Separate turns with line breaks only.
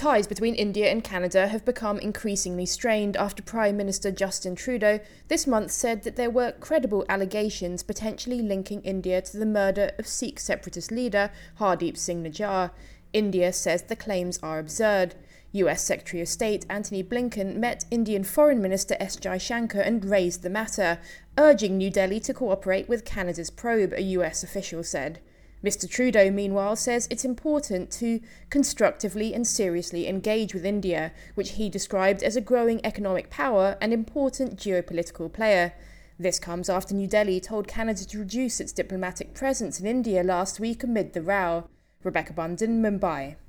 Ties between India and Canada have become increasingly strained after Prime Minister Justin Trudeau this month said that there were credible allegations potentially linking India to the murder of Sikh separatist leader Hardeep Singh Nijjar. India says the claims are absurd. US Secretary of State Antony Blinken met Indian Foreign Minister S. Jaishankar and raised the matter, urging New Delhi to cooperate with Canada's probe, a US official said. Mr. Trudeau, meanwhile, says it's important to constructively and seriously engage with India, which he described as a growing economic power and important geopolitical player. This comes after New Delhi told Canada to reduce its diplomatic presence in India last week amid the row. Rebecca Bunden, Mumbai.